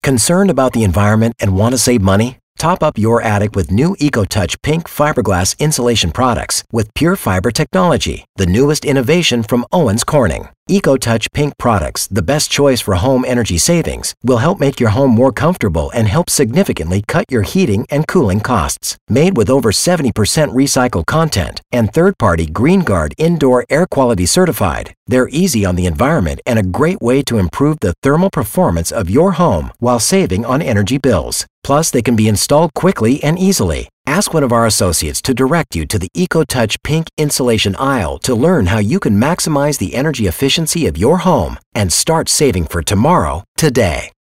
Concerned about the environment and want to save money? Top up your attic with new EcoTouch pink fiberglass insulation products with pure fiber technology, the newest innovation from Owens Corning. EcoTouch pink products, the best choice for home energy savings, will help make your home more comfortable and help significantly cut your heating and cooling costs. Made with over 70% recycled content and third-party GreenGuard indoor air quality certified, they're easy on the environment and a great way to improve the thermal performance of your home while saving on energy bills. Plus, they can be installed quickly and easily. Ask one of our associates to direct you to the EcoTouch pink insulation aisle to learn how you can maximize the energy efficiency of your home and start saving for tomorrow today.